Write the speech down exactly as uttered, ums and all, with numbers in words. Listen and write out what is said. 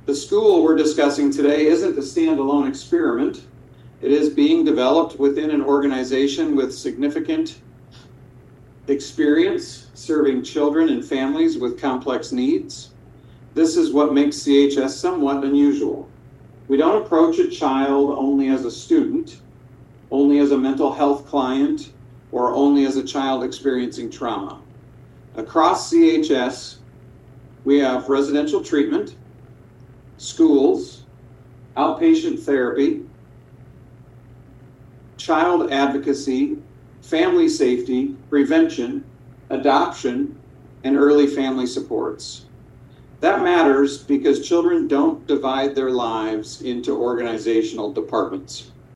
The school we're discussing today isn't a standalone experiment. It is being developed within an organization with significant experience serving children and families with complex needs. This is what makes C H S somewhat unusual. We don't approach a child only as a student, only as a mental health client, or only as a child experiencing trauma. Across C H S, we have residential treatment, schools, outpatient therapy, child advocacy, family safety, prevention, adoption, and early family supports. That matters because children don't divide their lives into organizational departments.